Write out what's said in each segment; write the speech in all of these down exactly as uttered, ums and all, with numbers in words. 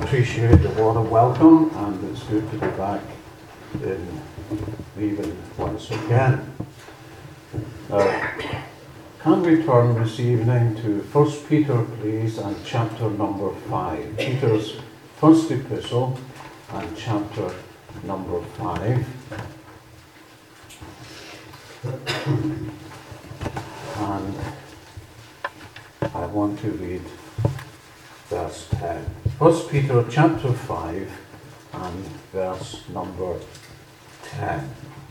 appreciate the warm welcome, and it's good to be back in Leven once again. Uh, can we turn this evening to First Peter, please, and chapter number five. Peter's first epistle and chapter number five. And I want to read verse ten. First Peter chapter five and verse number ten.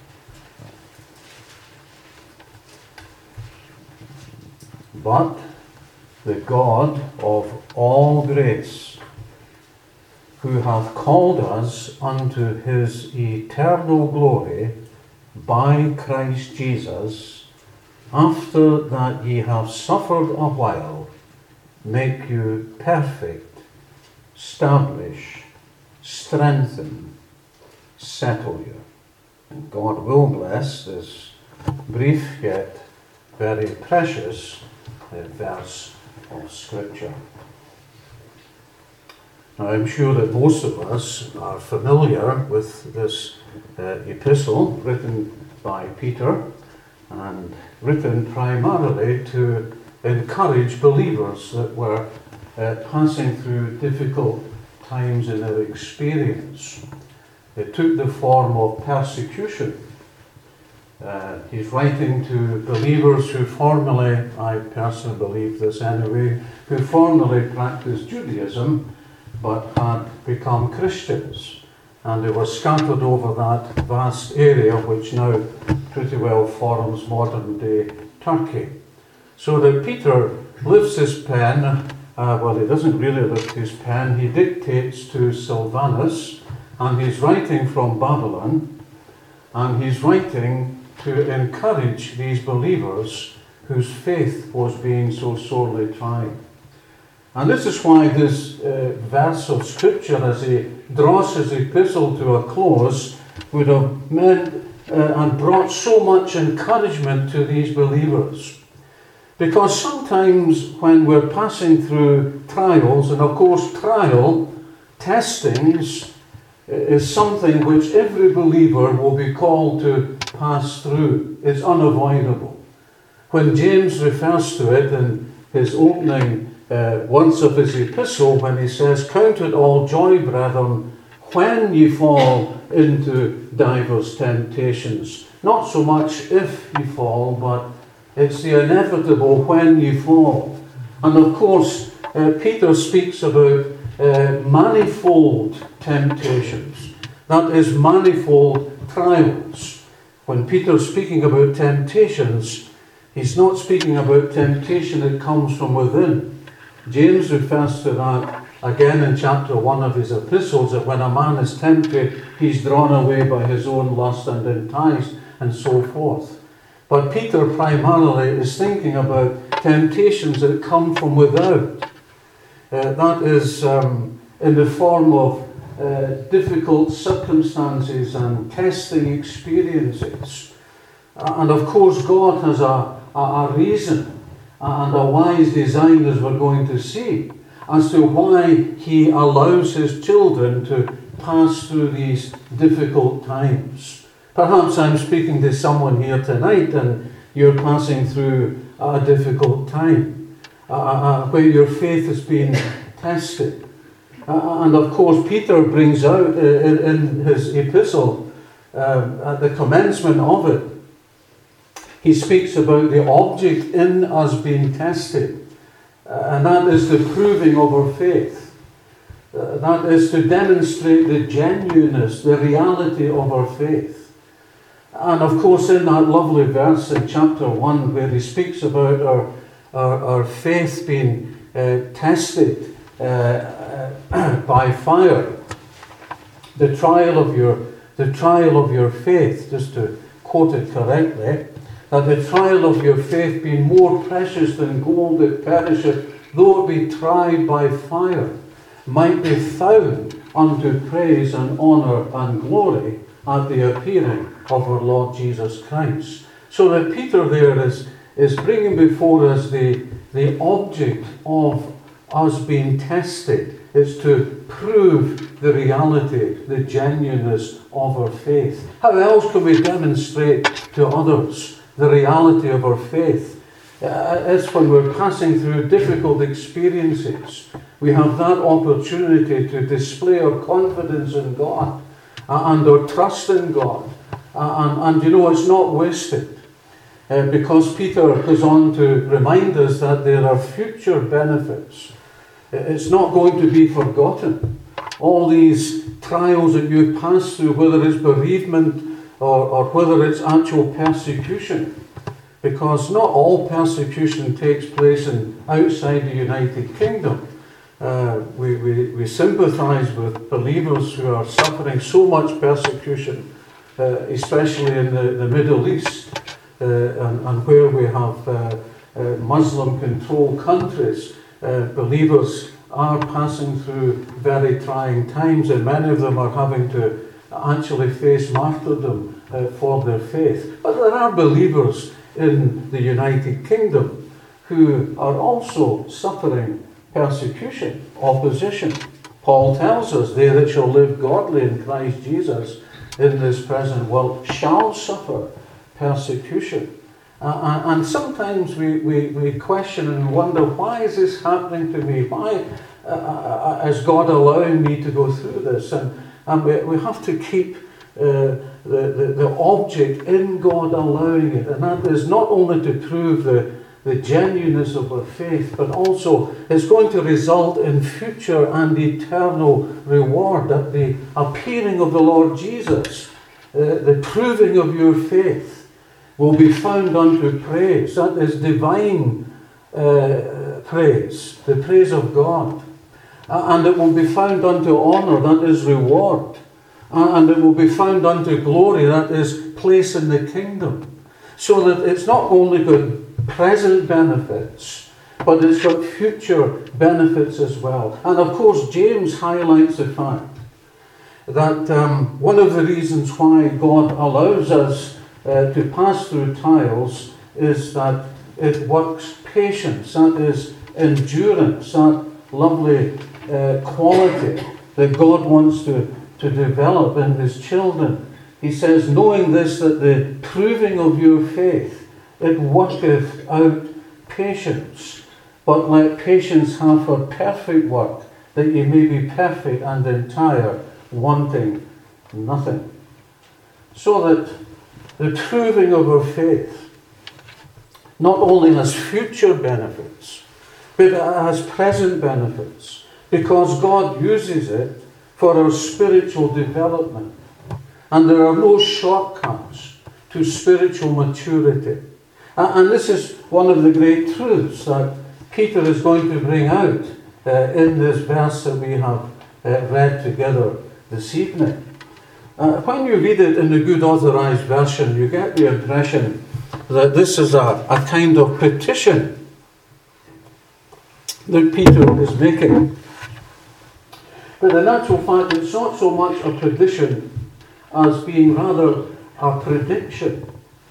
But the God of all grace, who hath called us unto his eternal glory by Christ Jesus, after that ye have suffered a while, make you perfect, establish, strengthen, settle you. And God will bless this brief yet very precious uh, verse of Scripture. Now, I'm sure that most of us are familiar with this uh, epistle written by Peter, and written primarily to encourage believers that were uh, passing through difficult times in their experience. It took the form of persecution. Uh, he's writing to believers who formerly, I personally believe this anyway, who formerly practiced Judaism but had become Christians. And they were scattered over that vast area which now pretty well forms modern day Turkey. So that Peter lifts his pen, uh, well, he doesn't really lift his pen, he dictates to Silvanus, and he's writing from Babylon, and he's writing to encourage these believers whose faith was being so sorely tried. And this is why this uh, verse of Scripture, as he draws his epistle to a close, would have meant uh, and brought so much encouragement to these believers. Because sometimes when we're passing through trials, and of course trial, testings, is something which every believer will be called to pass through. It's unavoidable. When James refers to it in his opening uh, once of his epistle, when he says, "Count it all joy, brethren, when ye fall into divers temptations." Not so much if you fall, but it's the inevitable when you fall. And of course, uh, Peter speaks about uh, manifold temptations. That is, manifold trials. When Peter's speaking about temptations, he's not speaking about temptation that comes from within. James refers to that again in chapter one of his epistles, that when a man is tempted, he's drawn away by his own lust and enticed, and so forth. But Peter primarily is thinking about temptations that come from without. Uh, that is um, in the form of uh, difficult circumstances and testing experiences. Uh, and of course God has a, a, a reason and a wise design, as we're going to see, as to why he allows his children to pass through these difficult times. Perhaps I'm speaking to someone here tonight and you're passing through a difficult time, uh, uh, where your faith has been tested. Uh, and of course Peter brings out uh, in, in his epistle, uh, at the commencement of it, he speaks about the object in us being tested, uh, and that is the proving of our faith. Uh, that is to demonstrate the genuineness, the reality of our faith. And of course, in that lovely verse in chapter one, where he speaks about our, our, our faith being uh, tested uh, uh, by fire, the trial of your the trial of your faith, just to quote it correctly, that the trial of your faith being more precious than gold that perisheth, though it be tried by fire, might be found unto praise and honour and glory at the appearing of our Lord Jesus Christ. So that Peter there is, is bringing before us the, the object of us being tested. It's to prove the reality, the genuineness of our faith. How else can we demonstrate to others the reality of our faith? Uh, it's when we're passing through difficult experiences. We have that opportunity to display our confidence in God uh, and our trust in God. Uh, and, and you know, it's not wasted. Uh, because Peter goes on to remind us that there are future benefits. It's not going to be forgotten. All these trials that you pass through, whether it's bereavement or, or whether it's actual persecution, because not all persecution takes place in, outside the United Kingdom. Uh, we, we, we sympathise with believers who are suffering so much persecution, uh, especially in the, the Middle East, uh, and, and where we have uh, uh, Muslim-controlled countries. Uh, believers are passing through very trying times, and many of them are having to actually face martyrdom uh, for their faith. But there are believers in the United Kingdom who are also suffering persecution, opposition. Paul tells us, they that shall live godly in Christ Jesus in this present world shall suffer persecution. Uh, and sometimes we, we, we question and wonder, why is this happening to me? Why uh, is God allowing me to go through this? And, and we, we have to keep uh, the, the, the object in God allowing it. And that is not only to prove the, the genuineness of our faith, but also it's going to result in future and eternal reward at the appearing of the Lord Jesus. Uh, the proving of your faith will be found unto praise. That is divine uh, praise, the praise of God. Uh, and it will be found unto honour, that is reward. Uh, and it will be found unto glory, that is place in the kingdom. So that it's not only got present benefits, but it's got future benefits as well. And of course, James highlights the fact that um, one of the reasons why God allows us uh, to pass through trials is that it works patience, that is endurance, that lovely uh, quality that God wants to, to develop in His children. He says, knowing this, that the proving of your faith, it worketh out patience. But let patience have her perfect work, that ye may be perfect and entire, wanting nothing. So that the proving of our faith not only has future benefits, but it has present benefits, because God uses it for our spiritual development. And there are no shortcuts to spiritual maturity. And this is one of the great truths that Peter is going to bring out uh, in this verse that we have uh, read together this evening. Uh, when you read it in the Good Authorized Version, you get the impression that this is a, a kind of petition that Peter is making. But in actual fact, it's not so much a petition as being rather a prediction.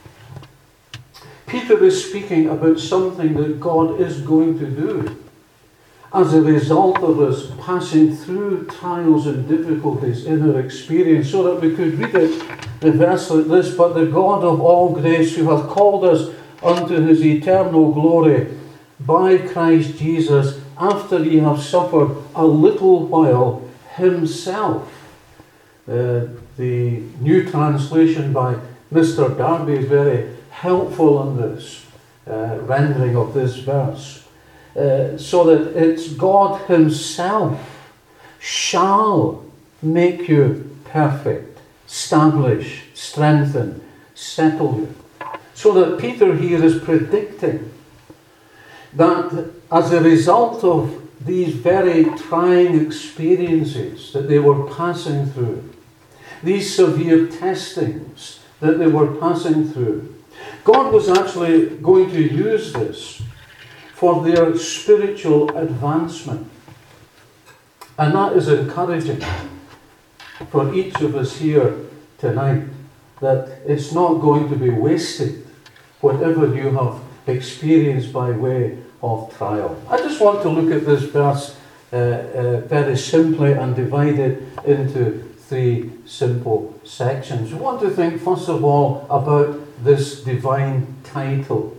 Peter is speaking about something that God is going to do as a result of us passing through trials and difficulties in our experience, so that we could read it, the verse like this: but the God of all grace, who hath called us unto His eternal glory by Christ Jesus, after ye have suffered a little while, Himself. Uh, the new translation by Mister Darby is very helpful on this uh, rendering of this verse. Uh, so that it's God Himself shall make you perfect, establish, strengthen, settle you. So that Peter here is predicting that as a result of these very trying experiences that they were passing through, these severe testings that they were passing through, God was actually going to use this for their spiritual advancement. And that is encouraging for each of us here tonight, that it's not going to be wasted, whatever you have experienced by way of trial. I just want to look at this verse uh, uh, very simply and divide it into three simple sections. We want to think first of all about this divine title.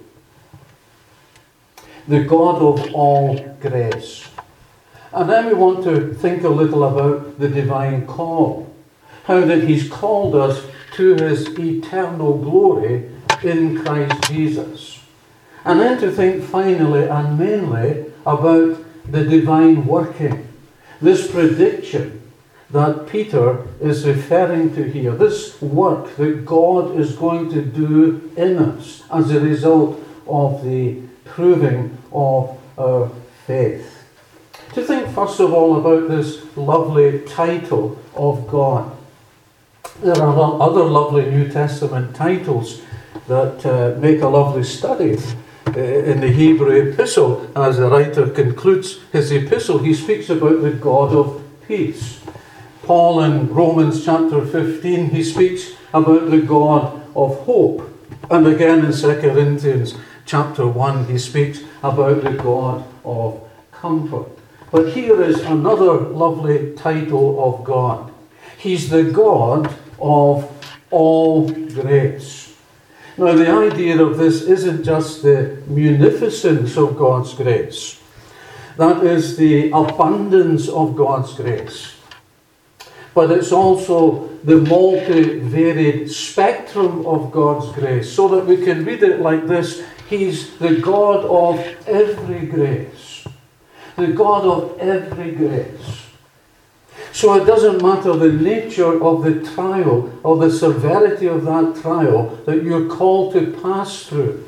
The God of all grace. And then we want to think a little about the divine call. How that he's called us to his eternal glory in Christ Jesus. And then to think finally and mainly about the divine working. This prediction that Peter is referring to here. This work that God is going to do in us as a result of the proving of our faith. To think first of all about this lovely title of God. There are other lovely New Testament titles that uh, make a lovely study. Uh, in the Hebrew epistle, as the writer concludes his epistle, he speaks about the God of peace. Paul in Romans chapter fifteen, he speaks about the God of hope. And again in Second Corinthians chapter one, he speaks about the God of comfort. But here is another lovely title of God. He's the God of all grace. Now, the idea of this isn't just the munificence of God's grace. That is the abundance of God's grace. But it's also the multivariate spectrum of God's grace, so that we can read it like this: He's the God of every grace. The God of every grace. So it doesn't matter the nature of the trial or the severity of that trial that you're called to pass through.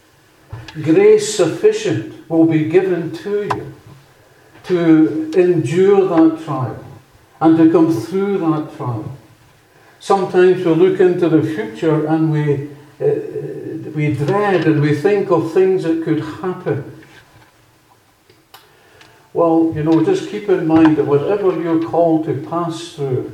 Grace sufficient will be given to you to endure that trial and to come through that trial. Sometimes we look into the future and we, uh, we dread and we think of things that could happen. Well, you know, just keep in mind that whatever you're called to pass through,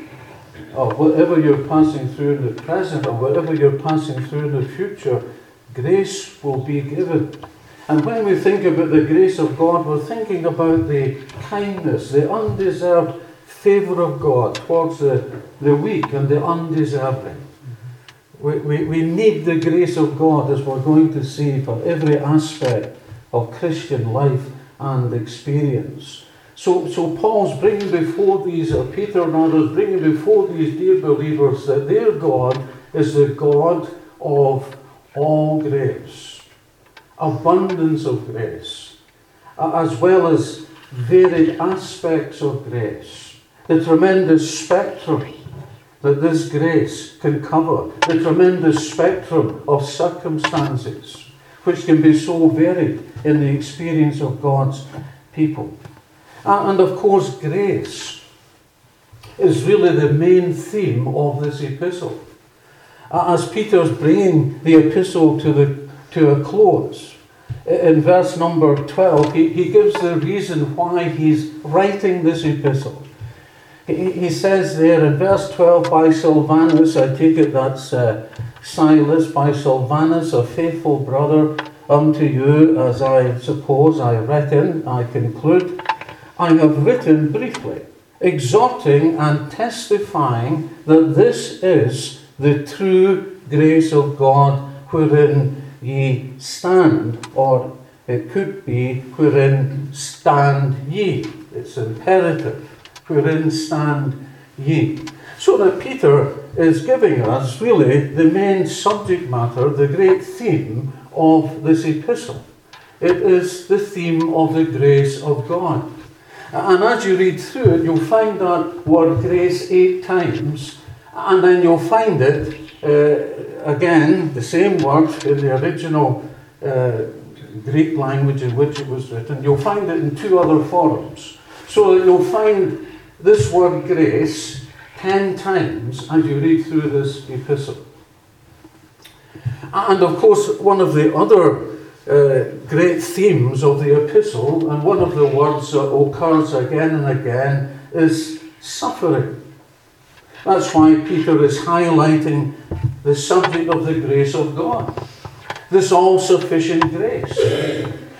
or whatever you're passing through in the present, or whatever you're passing through in the future, grace will be given. And when we think about the grace of God, we're thinking about the kindness, the undeserved favour of God towards the, the weak and the undeserving. We, we, we need the grace of God, as we're going to see, for every aspect of Christian life and experience. So, so Paul's bringing before these, or Peter rather, is bringing before these dear believers that their God is the God of all grace, abundance of grace, as well as varied aspects of grace, the tremendous spectrum that this grace can cover, the tremendous spectrum of circumstances which can be so varied in the experience of God's people. And of course, grace is really the main theme of this epistle. As Peter's bringing the epistle to, the, to a close, in verse number twelve, he, he gives the reason why he's writing this epistle. He, he says there in verse twelve, by Silvanus, I take it that's uh, Silas, by Silvanus, a faithful brother unto you, as I suppose, I reckon, I conclude, I have written briefly, exhorting and testifying that this is the true grace of God, wherein ye stand, or it could be, wherein stand ye. It's imperative, wherein stand ye. So that Peter is giving us really the main subject matter, the great theme of this epistle. It is the theme of the grace of God. And as you read through it, you'll find that word grace eight times, and then you'll find it uh, again, the same word in the original uh, Greek language in which it was written. You'll find it in two other forms. So that you'll find this word grace ten times as you read through this epistle. And of course, one of the other uh, great themes of the epistle, and one of the words that occurs again and again, is suffering. That's why Peter is highlighting the subject of the grace of God. This all-sufficient grace.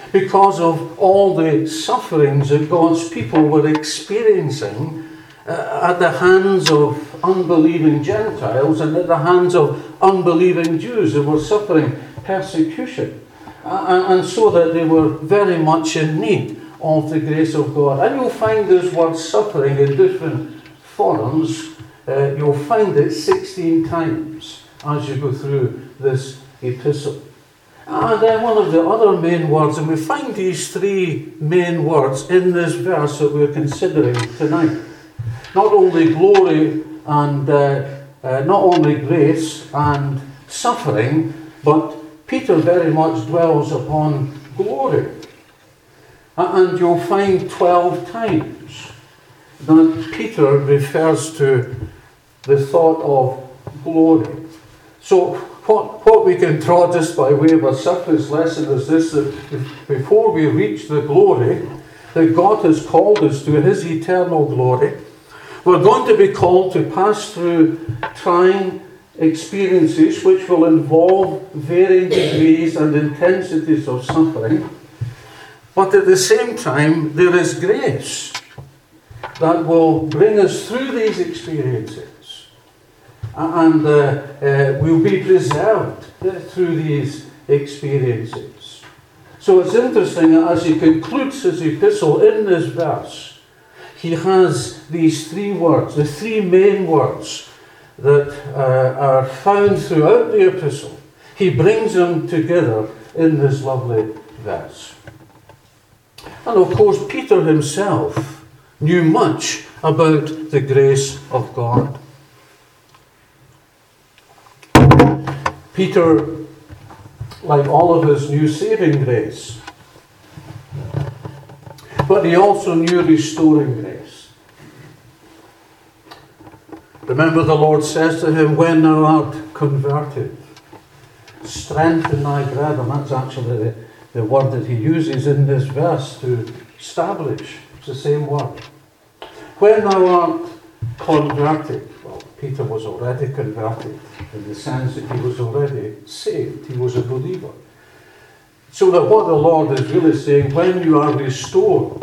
because of all the sufferings that God's people were experiencing uh, at the hands of unbelieving Gentiles and at the hands of unbelieving Jews who were suffering persecution. Uh, and so that they were very much in need of the grace of God. And you'll find this word suffering in different forms. Uh, you'll find it sixteen times as you go through this epistle. And then one of the other main words, and we find these three main words in this verse that we're considering tonight. Not only glory and uh, uh, not only grace and suffering, but Peter very much dwells upon glory. And you'll find twelve times that Peter refers to the thought of glory. So what, what we can draw just by way of a surface lesson is this, that before we reach the glory that God has called us to, his eternal glory, we're going to be called to pass through trying experiences which will involve varying degrees and intensities of suffering. But at the same time, there is grace that will bring us through these experiences. And uh, uh, we'll be preserved through these experiences. So it's interesting that as he concludes his epistle in this verse, he has these three words, the three main words that uh, are found throughout the epistle. He brings them together in this lovely verse. And of course, Peter himself knew much about the grace of God. Peter, like all of us, knew saving grace. But he also knew restoring grace. Remember, the Lord says to him, when thou art converted, strengthen thy brethren. That's actually the, the word that he uses in this verse to establish. It's the same word. When thou art converted, well, Peter was already converted in the sense that he was already saved. He was a believer. So that what the Lord is really saying, when you are restored,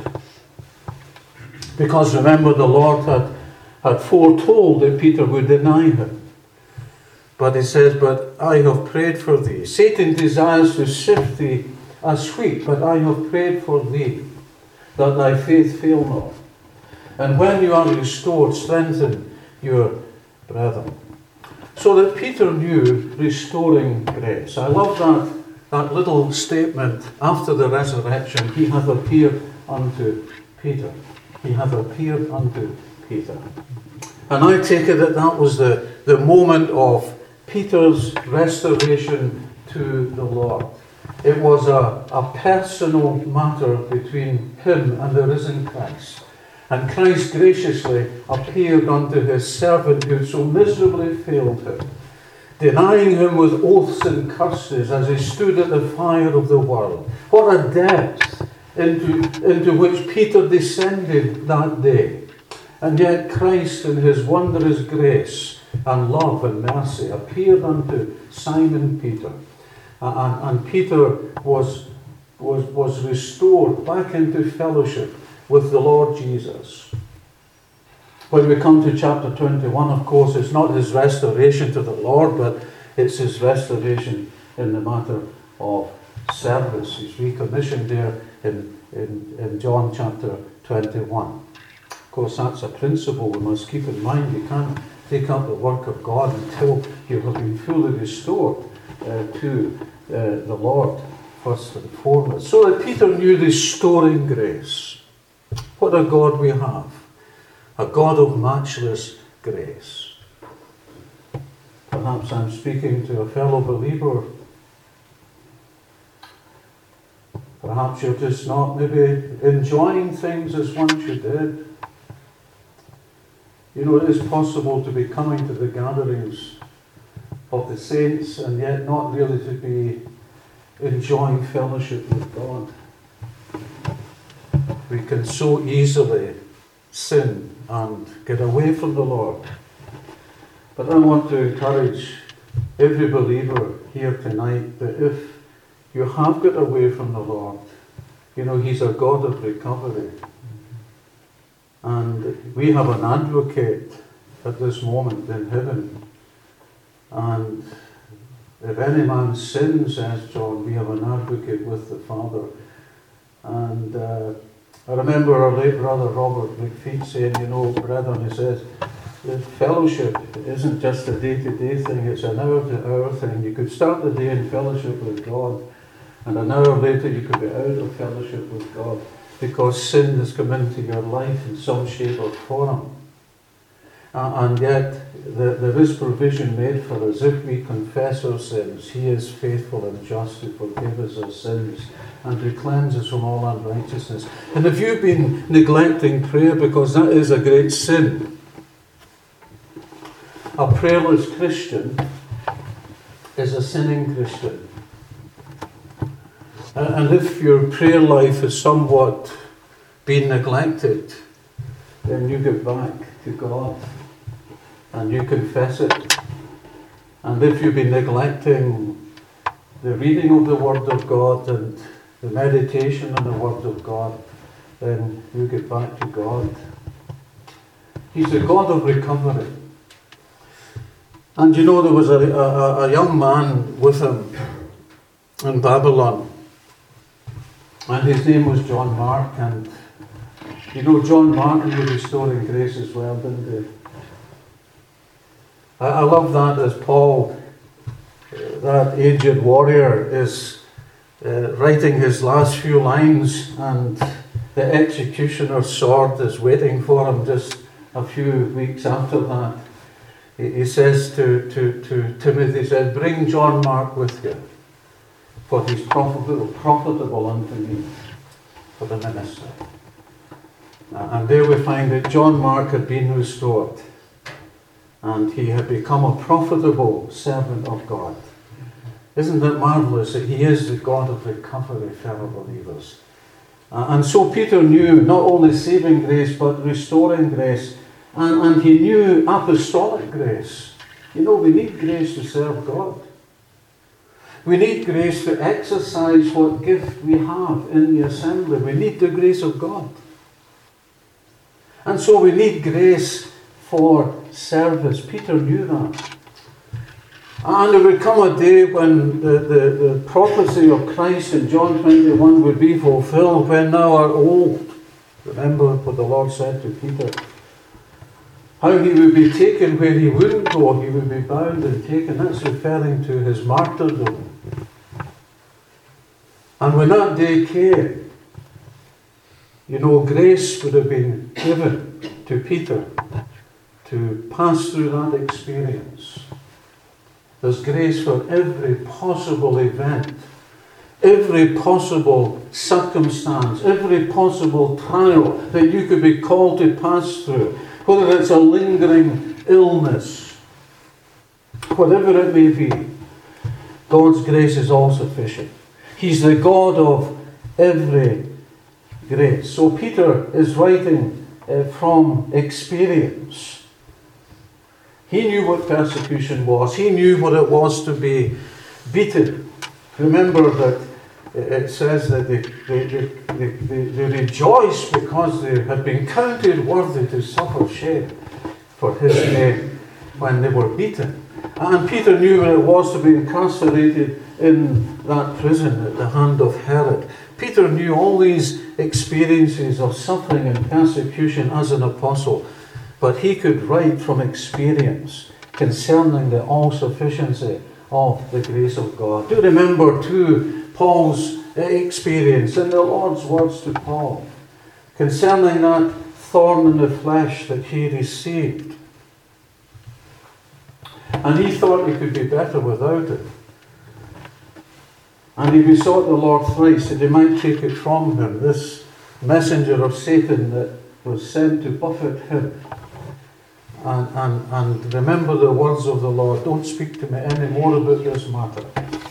because remember the Lord had, had foretold that Peter would deny him. But he says, but I have prayed for thee. Satan desires to sift thee as wheat, but I have prayed for thee, that thy faith fail not. And when you are restored, strengthen your brethren. So that Peter knew restoring grace. I love that, that little statement after the resurrection. He hath appeared unto Peter. He hath appeared unto Peter. And I take it that that was the, the moment of Peter's restoration to the Lord. It was a, a personal matter between him and the risen Christ. And Christ graciously appeared unto his servant who so miserably failed him, denying him with oaths and curses as he stood at the fire of the world. What a depth into, into which Peter descended that day. And yet Christ in his wondrous grace and love and mercy appeared unto Simon Peter. And, and Peter was, was, was restored back into fellowship with the Lord Jesus. When we come to chapter twenty-one, of course, it's not his restoration to the Lord, but it's his restoration in the matter of service. He's recommissioned there in, in, in John chapter twenty-one. Of course, that's a principle we must keep in mind. You can't take up the work of God until you have been fully restored uh, to uh, the Lord, first and foremost. So that Peter knew restoring grace. What a God we have. A God of matchless grace. Perhaps I'm speaking to a fellow believer. Perhaps you're just not maybe enjoying things as once you did. You know, it is possible to be coming to the gatherings of the saints and yet not really to be enjoying fellowship with God. We can so easily sin and get away from the Lord. But I want to encourage every believer here tonight that if you have got away from the Lord, You know, he's a God of recovery. And we have an advocate at this moment in heaven. And if any man sins, says John, we have an advocate with the Father. And uh, I remember our late brother Robert McFeet saying, you know, brethren, he says, the fellowship isn't just a day-to-day thing, it's an hour-to-hour thing. You could start the day in fellowship with God, and an hour later you could be out of fellowship with God, because sin has come into your life in some shape or form. Uh, and yet, the, there is provision made for us. If we confess our sins, He is faithful and just to forgive us our sins and to cleanse us from all unrighteousness. And if you've been neglecting prayer, because that is a great sin, a prayerless Christian is a sinning Christian. And if your prayer life has somewhat been neglected, then you get back to God and you confess it. And if you've been neglecting the reading of the Word of God and the meditation on the Word of God, then you get back to God. He's the God of recovery. And you know, there was a, a, a young man with him in Babylon, and his name was John Mark. And you know, John Mark knew restoring grace as well, didn't he? I, I love that as Paul, that aged warrior, is uh, writing his last few lines, and the executioner's sword is waiting for him just a few weeks after that. He says to, to, to Timothy, he said, bring John Mark with you, for he's profitable, profitable unto me for the ministry. And there we find that John Mark had been restored, and he had become a profitable servant of God. Isn't it marvellous that He is the God of recovery, fellow believers? And so Peter knew not only saving grace, but restoring grace. And, and he knew apostolic grace. You know, we need grace to serve God. We need grace to exercise what gift we have in the assembly. We need the grace of God. And so we need grace for service. Peter knew that. And there would come a day when the, the, the prophecy of Christ in John twenty-one would be fulfilled, when thou art old. Remember what the Lord said to Peter. How he would be taken where he wouldn't go, he would be bound and taken. That's referring to his martyrdom. And when that day came, you know, grace would have been given to Peter to pass through that experience. There's grace for every possible event, every possible circumstance, every possible trial that you could be called to pass through. Whether it's a lingering illness, whatever it may be, God's grace is all sufficient. He's the God of every grace. So Peter is writing uh, from experience. He knew what persecution was. He knew what it was to be beaten. Remember that it says that they, they, they, they, they, they rejoiced because they had been counted worthy to suffer shame for His name when they were beaten. And Peter knew what it was to be incarcerated in that prison at the hand of Herod. Peter knew all these experiences of suffering and persecution as an apostle, but he could write from experience concerning the all-sufficiency of the grace of God. Do remember too Paul's experience in the Lord's words to Paul concerning that thorn in the flesh that he received. And he thought he could be better without it. And he besought the Lord thrice that he might take it from him, this messenger of Satan that was sent to buffet him. And, and, and remember the words of the Lord, don't speak to me any more about this matter.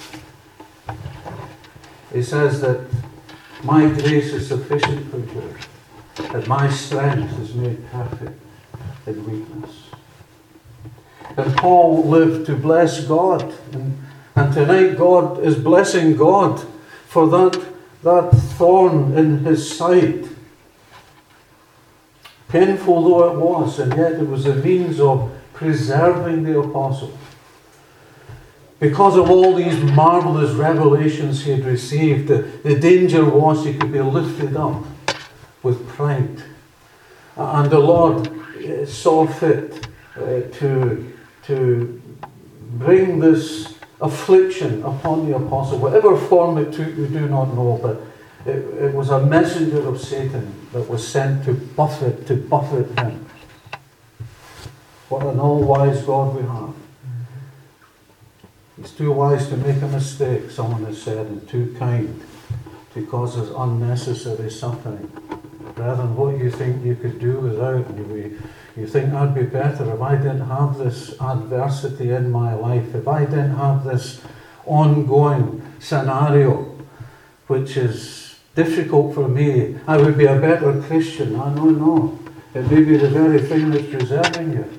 He says that my grace is sufficient for you, that my strength is made perfect in weakness. And Paul lived to bless God. And, and tonight God is blessing God for that that thorn in his side. Painful though it was, and yet it was a means of preserving the apostle. Because of all these marvelous revelations he had received, the, the danger was he could be lifted up with pride. And the Lord uh, saw fit uh, to, to bring this affliction upon the apostle. Whatever form it took, we do not know, but it, it was a messenger of Satan that was sent to buffet, to buffet him. What an all-wise God we have. He's too wise to make a mistake, someone has said, and too kind to cause us unnecessary suffering. Brethren, what you think you could do without, you, you think I'd be better if I didn't have this adversity in my life, if I didn't have this ongoing scenario, which is difficult for me, I would be a better Christian. No, no, no. It may be the very thing that's preserving you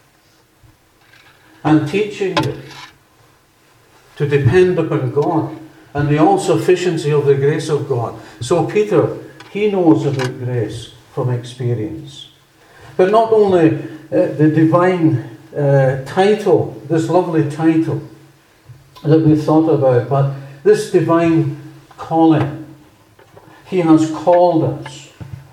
and teaching you to depend upon God and the all-sufficiency of the grace of God. So Peter, he knows about grace from experience. But not only uh, the divine uh, title, this lovely title that we've thought about, but this divine calling. He has called us.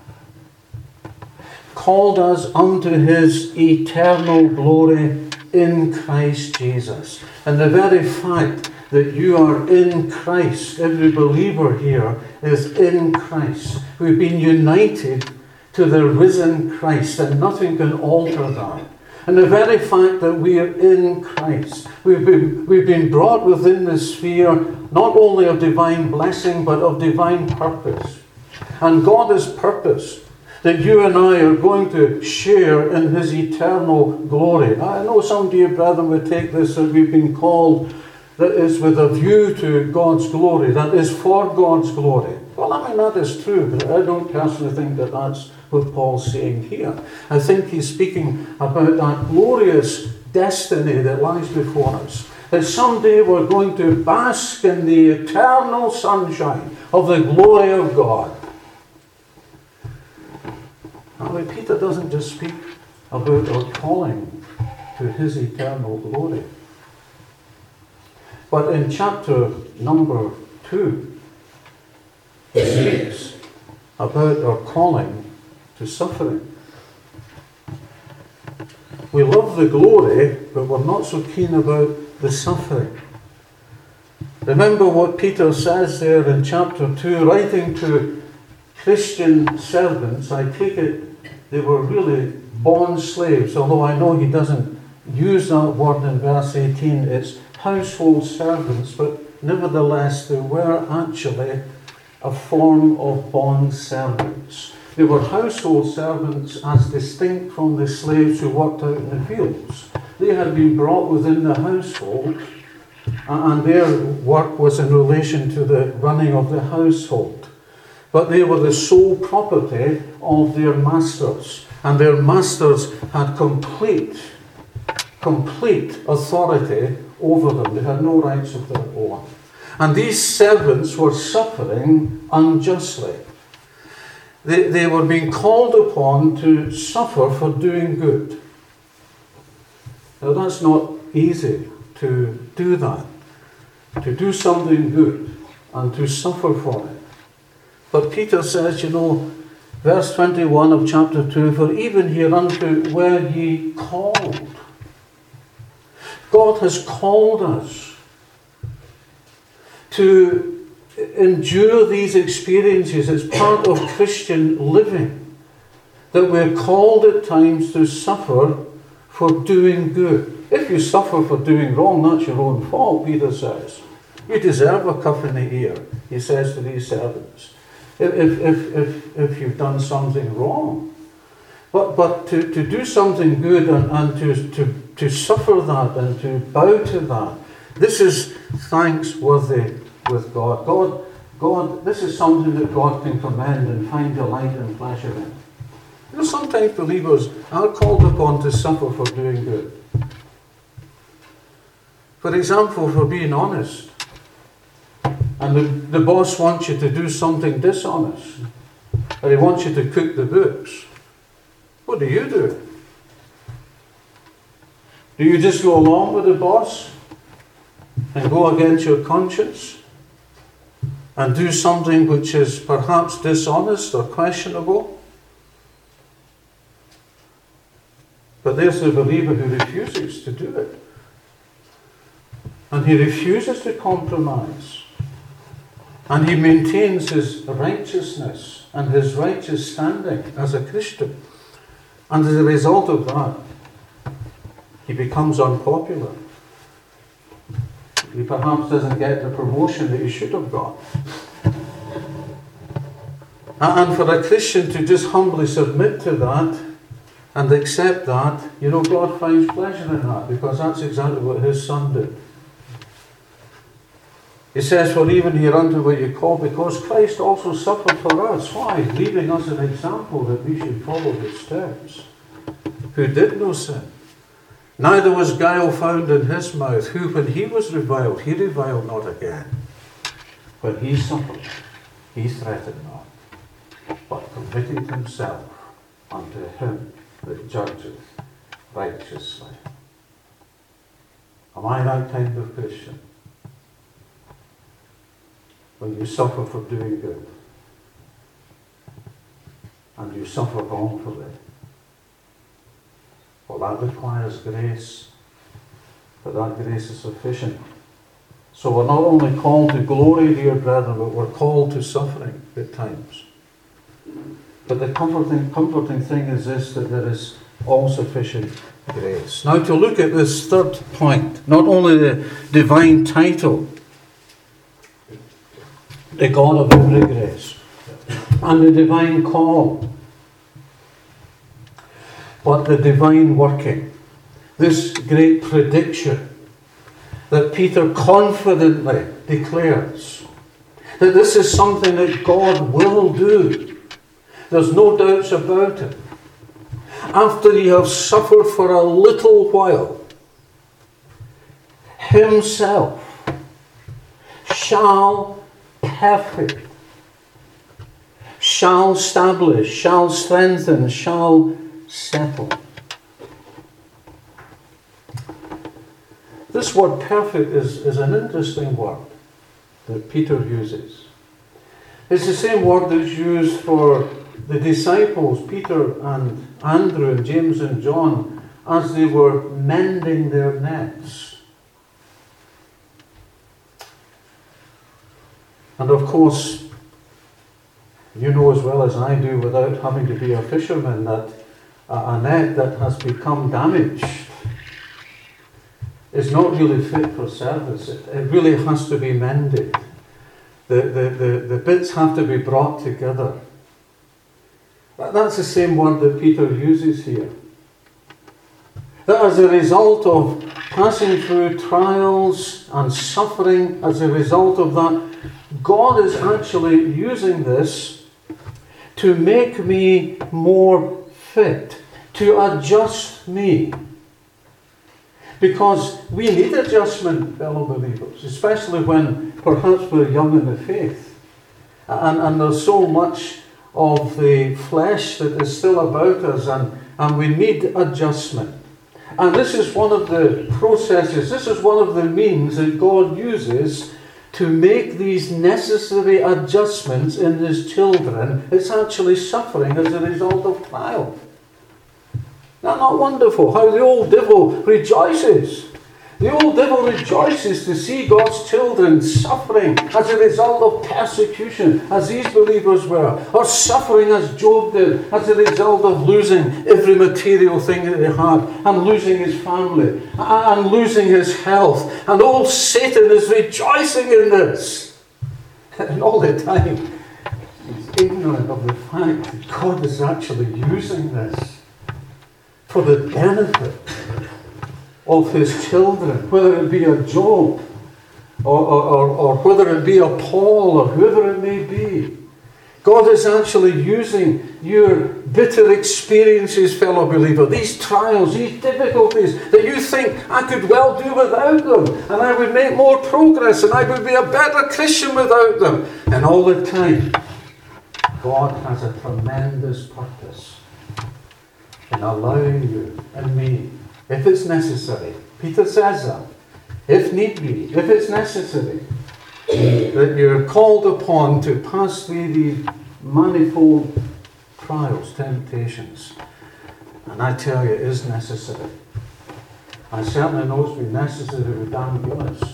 Called us unto his eternal glory in Christ Jesus. And the very fact that you are in Christ, every believer here is in Christ. We've been united to the risen Christ, and nothing can alter that. And the very fact that we are in Christ, we've been, we've been brought within the sphere not only of divine blessing, but of divine purpose. And God has purposed that you and I are going to share in his eternal glory. I know some dear brethren would take this that we've been called that is with a view to God's glory, that is for God's glory. Well, I mean, that is true, but I don't personally think that that's what Paul's saying here. I think he's speaking about that glorious destiny that lies before us. That someday we're going to bask in the eternal sunshine of the glory of God. Now, Peter doesn't just speak about our calling to his eternal glory. But in chapter number two, he speaks about our calling to suffering. We love the glory, but we're not so keen about the suffering. Remember what Peter says there in chapter two, writing to Christian servants. I take it they were really bond slaves, although I know he doesn't use that word in verse eighteen. It's household servants, but nevertheless they were actually a form of bond servants. They were household servants as distinct from the slaves who worked out in the fields. They had been brought within the household, and their work was in relation to the running of the household. But they were the sole property of their masters, and their masters had complete, complete authority over them. They had no rights of their own. And these servants were suffering unjustly. They, they were being called upon to suffer for doing good. Now that's not easy to do that, to do something good and to suffer for it. But Peter says, you know, verse twenty-one of chapter two, for even hereunto were ye called. God has called us to endure these experiences. It's part of Christian living, that we're called at times to suffer for doing good. If you suffer for doing wrong, that's your own fault, Peter says. You deserve a cuff in the ear, he says to these servants, if, if, if, if you've done something wrong. But, but to, to do something good and, and to, to, to suffer that and to bow to that, this is thanks-worthy with God. God, God, this is something that God can commend and find delight and pleasure in. You know, sometimes believers are called upon to suffer for doing good. For example, for being honest. and the, the boss wants you to do something dishonest, or he wants you to cook the books, what do you do? Do you just go along with the boss and go against your conscience and do something which is perhaps dishonest or questionable? But there's the believer who refuses to do it. And he refuses to compromise. And he maintains his righteousness and his righteous standing as a Christian. And as a result of that, he becomes unpopular. He perhaps doesn't get the promotion that he should have got. And for a Christian to just humbly submit to that and accept that, you know, God finds pleasure in that, because that's exactly what his Son did. He says, for even hereunto were you called, because Christ also suffered for us. Why? Leaving us an example that we should follow his steps. Who did no sin. Neither was guile found in his mouth, who when he was reviled, he reviled not again. When he suffered, he threatened not, but committed himself unto him that judgeth righteously. Am I that kind of Christian? When you suffer for doing good, and you suffer wrongfully, well, that requires grace, but that grace is sufficient. So we're not only called to glory, dear brethren, but we're called to suffering at times. But the comforting, comforting thing is this, that there is all sufficient grace. Now to look at this third point, not only the divine title, the God of every grace, and the divine call, but the divine working. This great prediction that Peter confidently declares, that this is something that God will do. There's no doubts about it. After he have suffered for a little while, himself shall perfect, shall establish, shall strengthen, shall settle. This word perfect is, is an interesting word that Peter uses. It's the same word that's used for the disciples, Peter and Andrew and James and John, as they were mending their nets. And of course, you know as well as I do, without having to be a fisherman, that a net that has become damaged is not really fit for service. It, it really has to be mended. The, the, the, the bits have to be brought together. That's the same word that Peter uses here. That as a result of passing through trials and suffering, as a result of that, God is actually using this to make me more fit, to adjust me. Because we need adjustment, fellow believers, especially when perhaps we're young in the faith. And, and there's so much of the flesh that is still about us, and, and we need adjustment. And this is one of the processes, this is one of the means that God uses to make these necessary adjustments in his children. It's actually suffering as a result of trial. Isn't that not wonderful? How the old devil rejoices. The old devil rejoices to see God's children suffering as a result of persecution, as these believers were, or suffering as Job did, as a result of losing every material thing that he had, and losing his family, and losing his health. And old Satan is rejoicing in this. And all the time, he's ignorant of the fact that God is actually using this for the benefit of his children, whether it be a Job, or, or, or, or whether it be a Paul, or whoever it may be. God is actually using your bitter experiences, fellow believer, these trials, these difficulties that you think I could well do without them, and I would make more progress, and I would be a better Christian without them. And all the time, God has a tremendous purpose in allowing you and me, if it's necessary. Peter says that. If need be, if it's necessary, that you're called upon to pass through these manifold trials, temptations. And I tell you, it is necessary. I certainly know it's been necessary with Dan Gillis.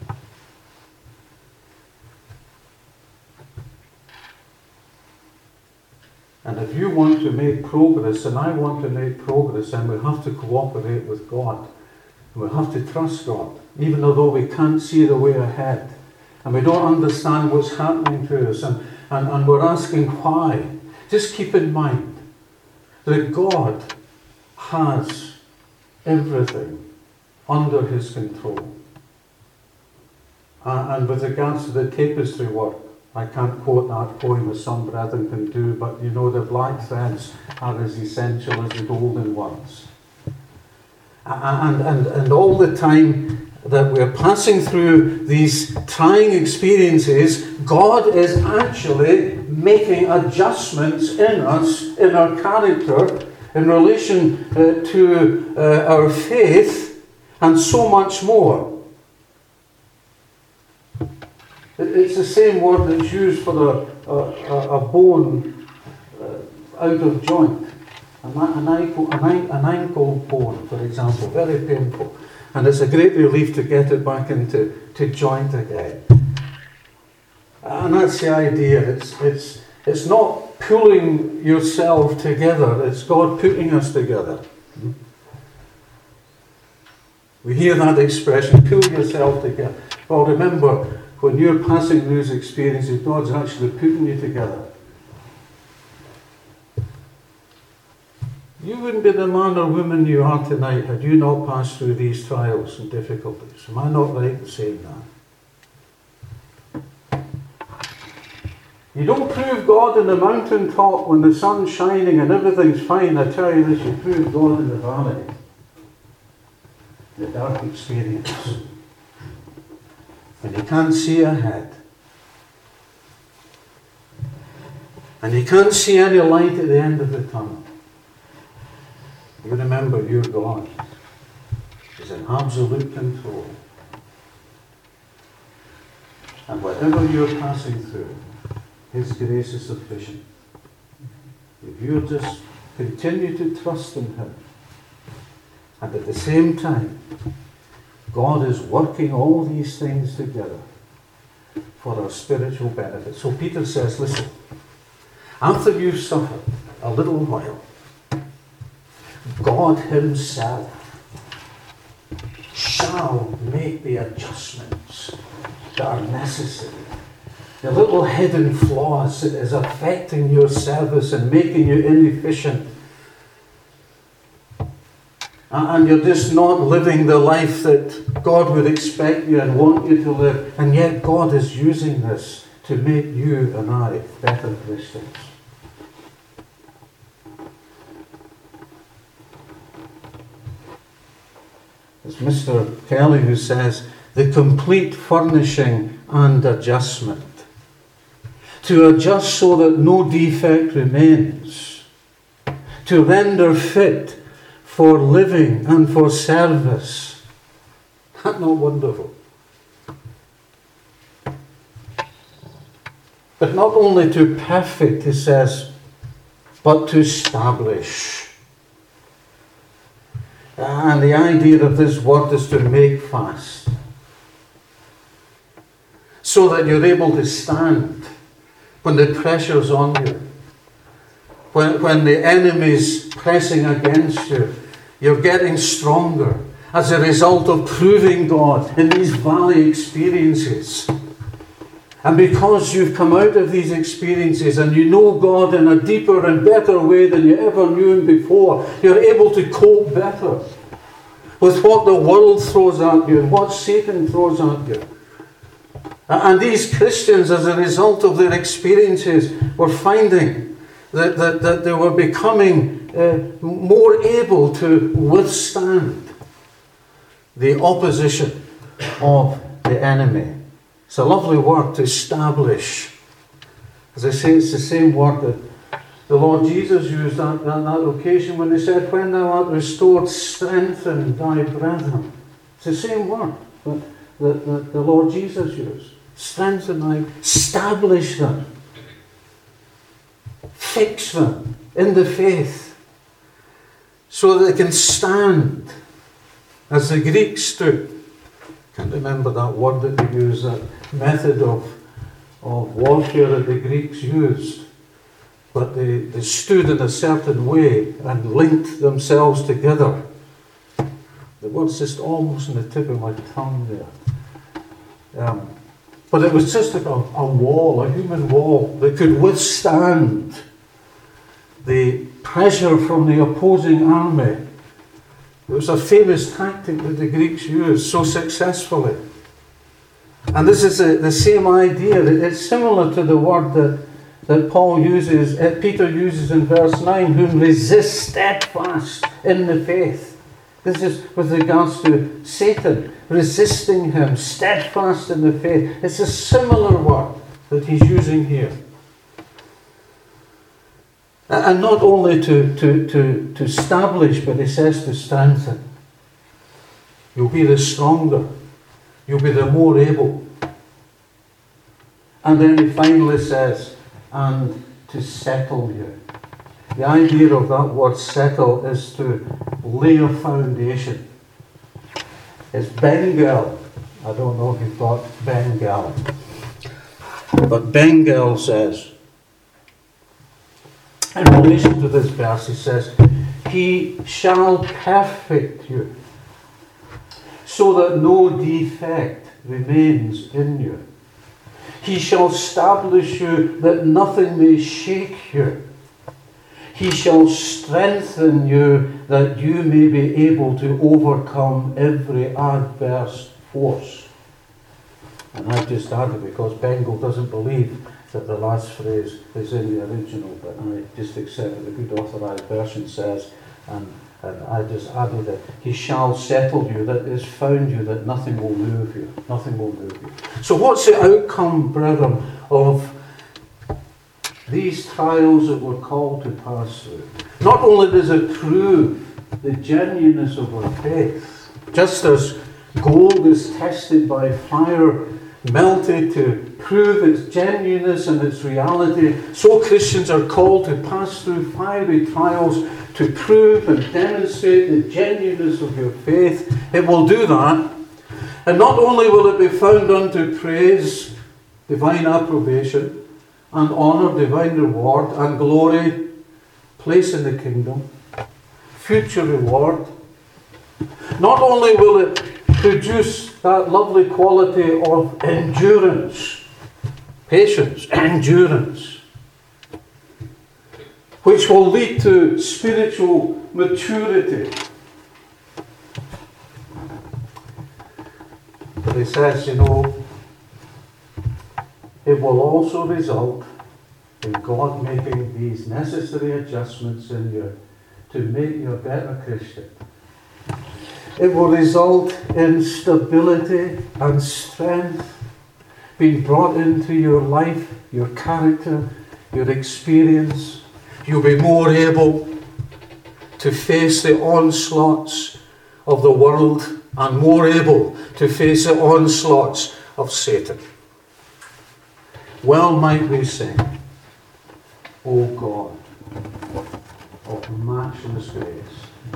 And if you want to make progress, and I want to make progress, then we have to cooperate with God. We have to trust God, even although we can't see the way ahead. And we don't understand what's happening to us, and, and, and we're asking why. Just keep in mind that God has everything under his control. Uh, and with regards to the tapestry work, I can't quote that poem as some brethren can do, but you know the black threads are as essential as the golden ones. And, and, and all the time that we're passing through these trying experiences, God is actually making adjustments in us, in our character, in relation uh, to uh, our faith, and so much more. It's the same word that's used for a, a, a bone uh, out of joint. An, an, ankle, an, an ankle bone, for example, very painful. And it's a great relief to get it back into to joint again. And that's the idea. It's, it's, it's not pulling yourself together. It's God putting us together. We hear that expression, pull yourself together. Well, remember, when you're passing those experiences, God's actually putting you together. You wouldn't be the man or woman you are tonight had you not passed through these trials and difficulties. Am I not right in saying that? You don't prove God in the mountaintop when the sun's shining and everything's fine. I tell you this, you prove God in the valley. The dark experience. When you can't see ahead. And you can't see any light at the end of the tunnel. You remember your God is in absolute control. And whatever you're passing through, his grace is sufficient. If you just continue to trust in him, and at the same time, God is working all these things together for our spiritual benefit. So Peter says, listen, after you've suffered a little while, God himself shall make the adjustments that are necessary. The little hidden flaws that is affecting your service and making you inefficient. And you're just not living the life that God would expect you and want you to live. And yet God is using this to make you and I better Christians. It's Mister Kelly who says, the complete furnishing and adjustment. To adjust so that no defect remains. To render fit for living and for service. Isn't that not wonderful? But not only to perfect, he says, but to establish. And the idea of this word is to make fast. So that you're able to stand when the pressure's on you. When, when the enemy's pressing against you. You're getting stronger as a result of proving God in these valley experiences. And because you've come out of these experiences and you know God in a deeper and better way than you ever knew Him before, you're able to cope better with what the world throws at you and what Satan throws at you. And these Christians, as a result of their experiences, were finding that, that, that they were becoming uh, more able to withstand the opposition of the enemy. It's a lovely word, to establish. As I say, it's the same word that the Lord Jesus used on, on that occasion when he said, "When thou art restored, strengthen thy brethren." It's the same word that, that, that the Lord Jesus used. Strengthen thy, establish them, fix them in the faith, so that they can stand as the Greeks do. Can't remember that word that they used, that method of, of warfare that the Greeks used. But they, they stood in a certain way and linked themselves together. The word's just almost on the tip of my tongue there. Um, but it was just like a, a wall, a human wall, that could withstand the pressure from the opposing army. It was a famous tactic that the Greeks used so successfully. And this is a, the same idea. It's similar to the word that, that Paul uses, uh, Peter uses in verse nine, whom resist steadfast in the faith. This is with regards to Satan, resisting him, steadfast in the faith. It's a similar word that he's using here. And not only to, to, to, to establish, but he says to strengthen. You'll be the stronger. You'll be the more able. And then he finally says, and to settle you. The idea of that word settle is to lay a foundation. It's Bengal. I don't know if you've got Bengal. But Bengal says, in relation to this verse, he says, he shall perfect you, so that no defect remains in you. He shall establish you, that nothing may shake you. He shall strengthen you, that you may be able to overcome every adverse force. And I've just added, because Bengal doesn't believe that the last phrase is in the original, but I just accept what the Good Authorized Version says, and, and I just added that he shall settle you, that is found you, that nothing will move you. Nothing will move you. So what's the outcome, brethren, of these trials that we're called to pass through? Not only does it prove the genuineness of our faith, just as gold is tested by fire, melted to prove its genuineness and its reality, so Christians are called to pass through fiery trials to prove and demonstrate the genuineness of your faith. It will do that. And not only will it be found unto praise, divine approbation, and honour, divine reward, and glory, place in the kingdom, future reward. Not only will it produce that lovely quality of endurance, patience, endurance, which will lead to spiritual maturity. But he says, you know, it will also result in God making these necessary adjustments in you to make you a better Christian. It will result in stability and strength being brought into your life, your character, your experience. You'll be more able to face the onslaughts of the world and more able to face the onslaughts of Satan. Well might we sing, O God of matchless grace,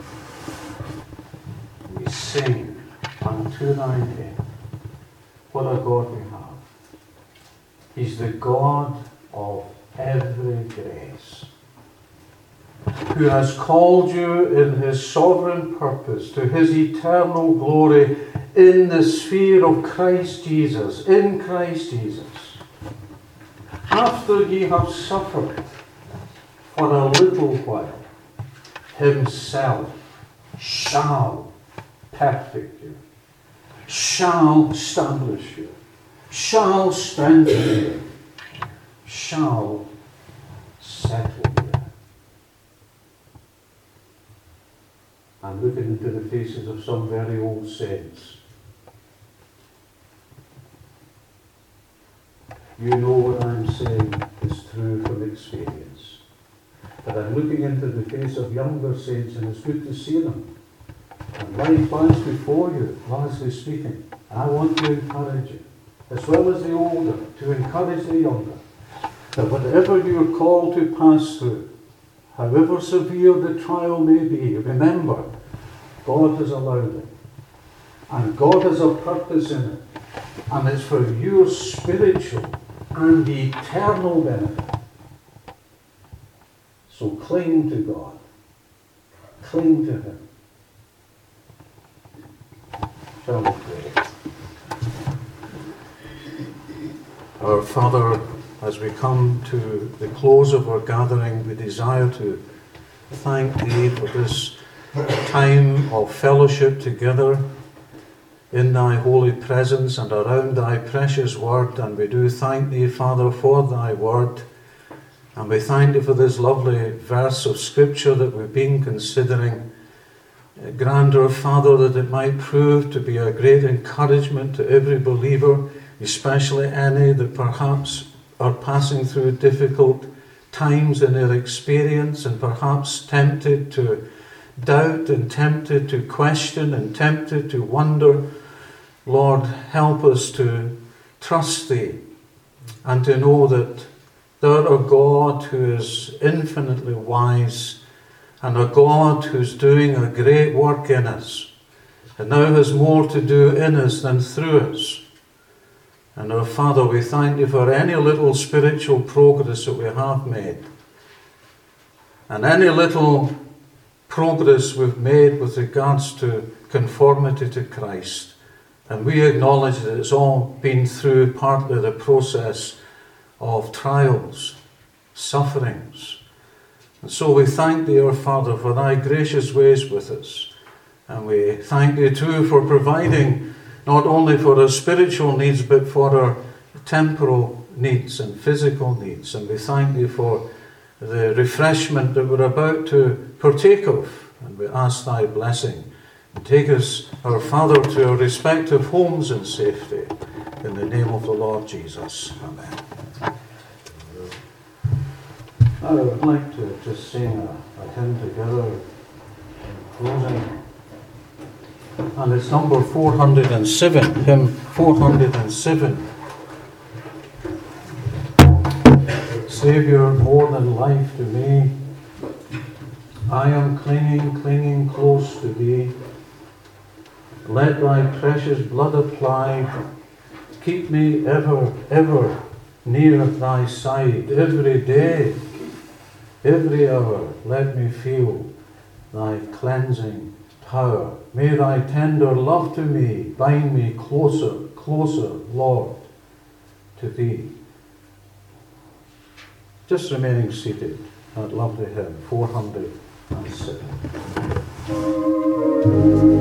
we sing unto thy name. What a God we have. He's the God of every grace, who has called you in his sovereign purpose to his eternal glory in the sphere of Christ Jesus, in Christ Jesus. After ye have suffered for a little while, himself shall perfect you, shall establish you, shall strengthen you, shall settle you. I'm looking into the faces of some very old saints. You know what I'm saying is true from experience. But I'm looking into the face of younger saints, and it's good to see them. And life lies before you, largely speaking. I want to encourage you, as well as the older, to encourage the younger, that whatever you're called to pass through, however severe the trial may be, remember, God has allowed it. And God has a purpose in it. And it's for your spiritual and eternal benefit. So cling to God. Cling to Him. Shall we pray? Our Father, as we come to the close of our gathering, we desire to thank Thee for this time of fellowship together in Thy holy presence and around Thy precious word. And we do thank Thee, Father, for Thy word. And we thank Thee for this lovely verse of Scripture that we've been considering. Grant, our Father, that it might prove to be a great encouragement to every believer, especially any that perhaps are passing through difficult times in their experience and perhaps tempted to doubt and tempted to question and tempted to wonder. Lord, help us to trust Thee and to know that Thou art a God who is infinitely wise and a God who's doing a great work in us and now has more to do in us than through us. And our Father, we thank Thee for any little spiritual progress that we have made and any little progress we've made with regards to conformity to Christ. And we acknowledge that it's all been through partly the process of trials, sufferings. And so we thank Thee, our Father, for Thy gracious ways with us. And we thank Thee too for providing not only for our spiritual needs, but for our temporal needs and physical needs. And we thank Thee for the refreshment that we're about to partake of. And we ask Thy blessing. And take us, our Father, to our respective homes in safety. In the name of the Lord Jesus. Amen. I would like to just sing a, a hymn together in closing. And it's number four hundred seven, hymn four hundred seven. Saviour, more than life to me, I am clinging, clinging close to Thee. Let Thy precious blood apply, keep me ever, ever near Thy side, every day, every hour. Let me feel Thy cleansing power. May Thy tender love to me bind me closer, closer, Lord, to Thee. Just remaining seated, that lovely hymn, four hundred seven.